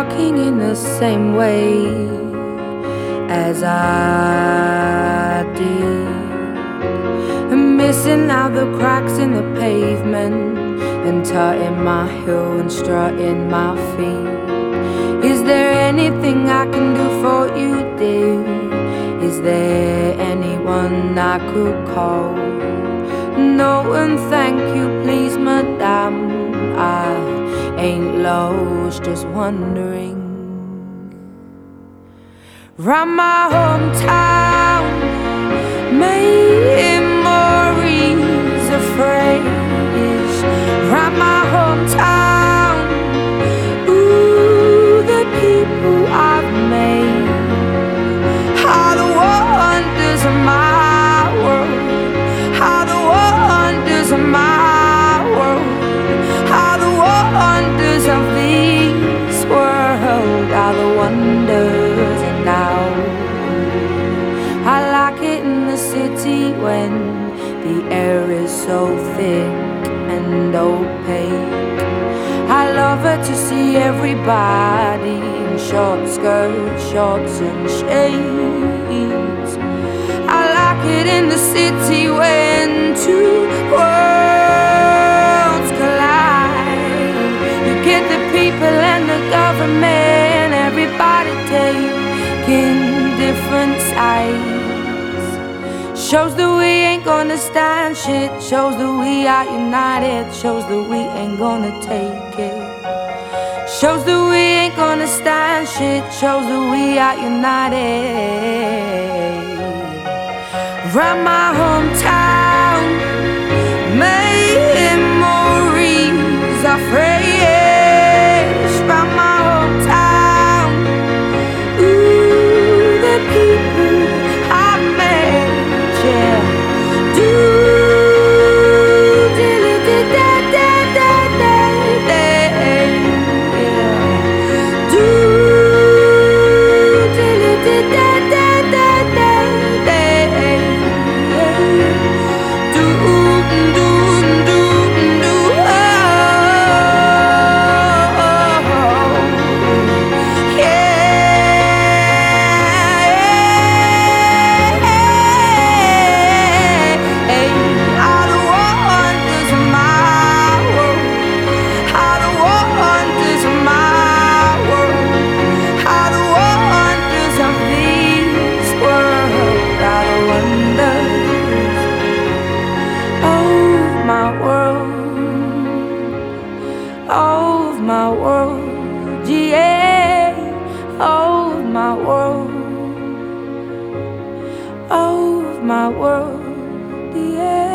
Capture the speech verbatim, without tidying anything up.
walking in the same way as I did, and missing out the cracks in the pavement, and tutting my heel and strutting my feet. Is there anything I can do for you, dear? Is there anyone I could call? No, and thank you, please, madame. I ain't lost, just wondering. Round my hometown, memories of phrase. Round my hometown, ooh, the people I've made. How the wonders of my world, how the wonders of my world, how the wonders of this world, how the wonders of now. I like it in the city when the air is so thick and opaque. I love it to see everybody in short skirts, shorts and shades. I like it in the city when two worlds collide. You get the people and the government, everybody taking different sides. Shows that we ain't gonna stand shit, shows that we are united, shows that we ain't gonna take it. Shows that we ain't gonna stand shit, shows that we are united. Round my hometown, memories are fresh. Round my hometown, ooh, the people I've met, yeah. Do, do, do, do, da, da, da, da, da, yeah. Do, do, do, da, da, da, da, da, yeah. Do, do, do, do, oh, yeah. All the wonders of my world, all the wonders of my world, all the wonders of this world, all the wonders of my world, of my world, yeah, of my world, of my world, yeah.